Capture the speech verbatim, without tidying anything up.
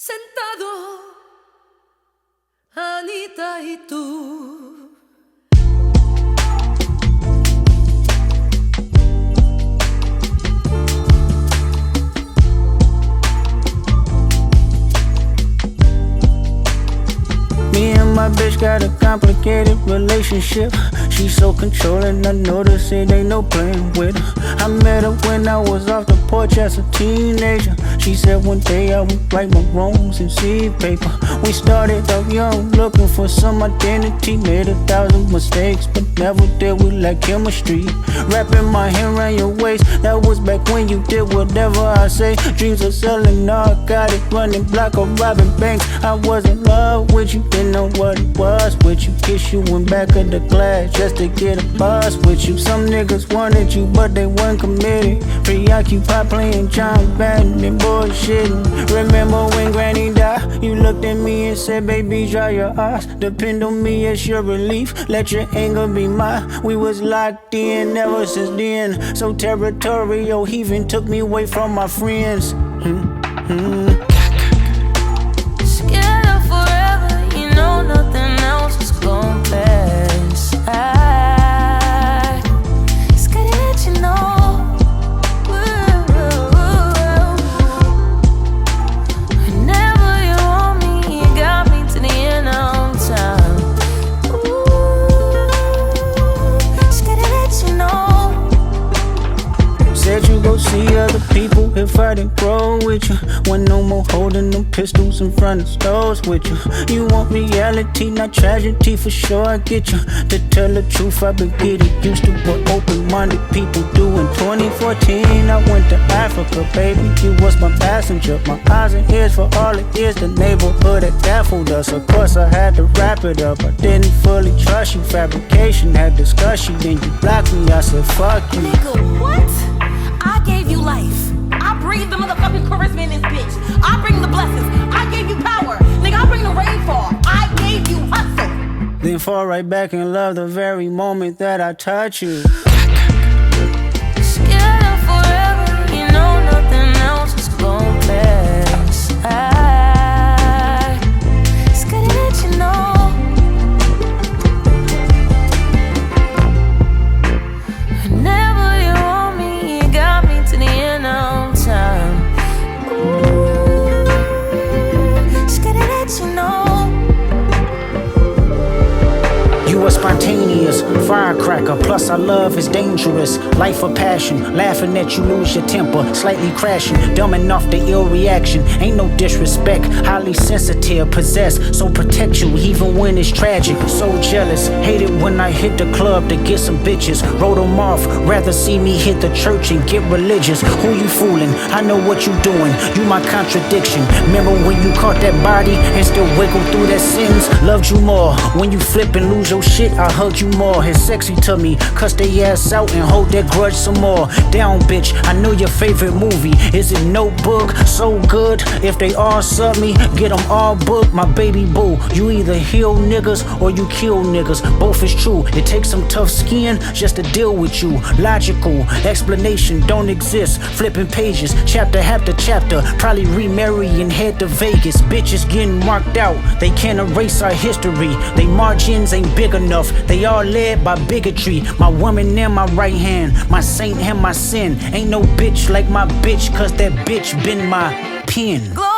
Sentado, Anita y tú. Me and my bitch got a complicated relationship. She's so controlling, I notice it ain't no playing with her. I met her when I was off the porch as a teenager. She said one day I would right my wrongs in seed paper. We started off young, looking for some identity. Made a thousand mistakes, but never did we like chemistry. Wrapping my hand around your waist, that was back when you did whatever I say. Dreams of selling narcotics, running block or robbing banks. I was in love with you, didn't know what it was with you. Kiss you in back of the class just to get a buzz with you. Some niggas wanted you, but they weren't committed. Preoccupied playing John Madden and bullshitting. Remember when Granny died? You looked at me and said, baby, dry your eyes. Depend on me, it's your relief. Let your anger be mine. We was locked in ever since then. So territorial, he even took me away from my friends. Mm-hmm. Scared of forever, you know nothing else is gon' pass. I scared to let you know. Whenever you want me, you got me to the end of time. Ooh, scared to let you know. Said you go see other people if I didn't grow with you. When no more holding them pistols in front of stores with you. You want reality, not tragedy, for sure I get you. To tell the truth, I've been getting used to what open-minded people do. In twenty fourteen, I went to Africa, baby. You was my passenger, my eyes and ears for all it is. The neighborhood that baffled us. Of course, I had to wrap it up. I didn't fully trust you. Fabrication had discussion, then you blocked me. I said, fuck you. Nigga, what? I gave you life. I breathe the motherfucking charisma in this bitch. I bring the blessings. I gave you power. Nigga, I bring the rainfall. I gave you hustle. Then fall right back in love the very moment that I touch you. Scared of forever, you know nothing else is gon' pass. I scared to let you know. Whenever you want me, you got me to the end of time. Ooh, scared to let you know. You are spontaneous, firecracker, plus our love is dangerous. Life of passion, laughing at you lose your temper, slightly crashing, dumbing off the ill reaction. Ain't no disrespect, highly sensitive, possessed, so protect you even when it's tragic. So jealous, hate it when I hit the club to get some bitches. Wrote them off, rather see me hit the church and get religious. Who you fooling? I know what you doing, you my contradiction. Remember when you caught that body and still wiggle through that sentence? Loved you more, when you flip and lose your shit, I hug you more. It's sexy to me, cuss they ass out and hold that grudge some more. Down bitch, I know your favorite movie. Is it Notebook? So good, if they all sub me, get them all booked. My baby boo, you either heal niggas or you kill niggas. Both is true, it takes some tough skin just to deal with you. Logical, explanation don't exist. Flipping pages, chapter after chapter. Probably remarry and head to Vegas. Bitches getting marked out, they can't erase our history. They margins ain't big enough, they all led by bigotry. My woman in my right hand, my saint and my sin. Ain't no bitch like my bitch, cause that bitch been my pen.